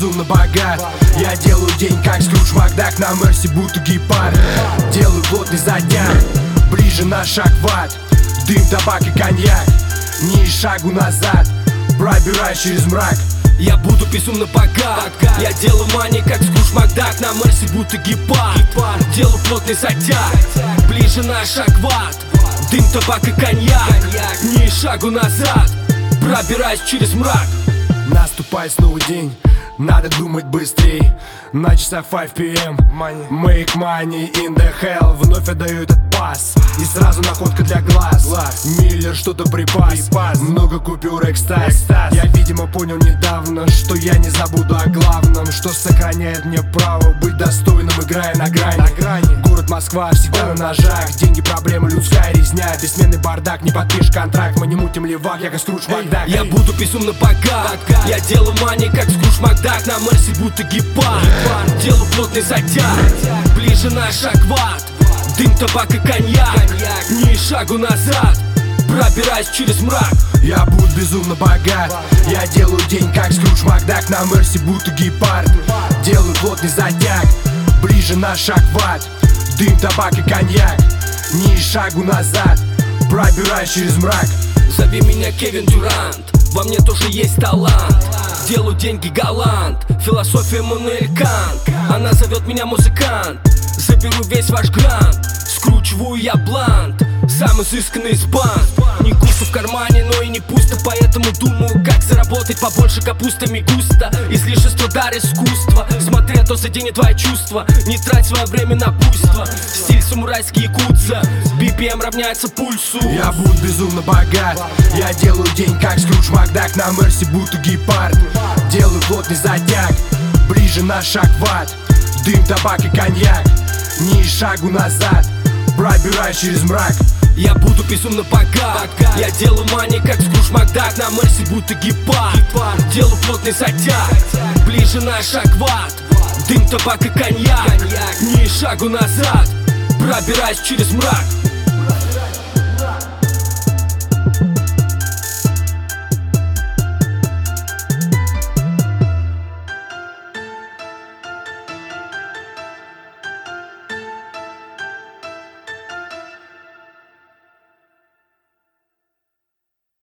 безумно богат. Я делаю день как Скрудж Макдак на Мерси, будто гепард. Делаю плотный задняк, ближе на шаг в ад. Дым, табак и коньяк, ни шагу назад, пробираюсь через мрак. Я буду безумно богат. Я делаю мани, как Скрудж Макдак на Мерси, будто гепард. Делаю плотный затяг, ближе на шаг в ад. Дым, табак и коньяк, ни шагу назад, пробираюсь через мрак. Наступает снова день, надо думать быстрей. На часах 5 PM, make money in the hell. Вновь отдаю этот пас, и сразу находка для глаз. Миллер что-то припас, много купюр, экстаз. Я, видимо, понял недавно, что я не забуду о главном, что сохраняет мне право быть достойным, играя на грани. Город Москва всегда на ножах, деньги, проблемы, людская резня, бессменный бардак, не подпишешь контракт. Мы не мутим левак, я как Скрудж Макдак. Я буду безумно богат. Я делаю мани, как Скрудж Макдак на Мерси, будто гепард. Делаю плотный затяг, ближе на шаг в ад. Дым, табак и коньяк, ни шагу назад, пробираюсь через мрак. Я буду безумно богат. Я делаю день как Скрудж Макдак на Мерси, будто гепард. Делаю плотный затяг, ближе на шаг в ад. Дым, табак и коньяк, ни шагу назад, пробираюсь через мрак. Зови меня Кевин Дюрант, во мне тоже есть талант. Делаю деньги галант, философия Эммануэль Кант. Она зовет меня музыкант, заберу весь ваш грант. Скручиваю я блант, сам изысканный из банд. Не густо в кармане, но и не пусто, поэтому думаю, как заработать побольше капустами густо. Излишество дар искусства, смотри, а то заденет твои чувства. Не трать свое время на буйство, стиль самурайский якудза. BPM равняется пульсу. Я буду безумно богат. Я делаю день как Скрудж Макдак на Мерси, будто гепард. Делаю плотный затяг, ближе на шаг в ад. Дым, табак и коньяк, ни шагу назад, пробираюсь через мрак. Я буду безумно богат. Я делаю мани, как Скрудж Макдак на Мерси, будто гепард. Делаю плотный затяг, ближе на шаг в ад. Дым, табак и коньяк, ни шагу назад, пробираюсь через мрак.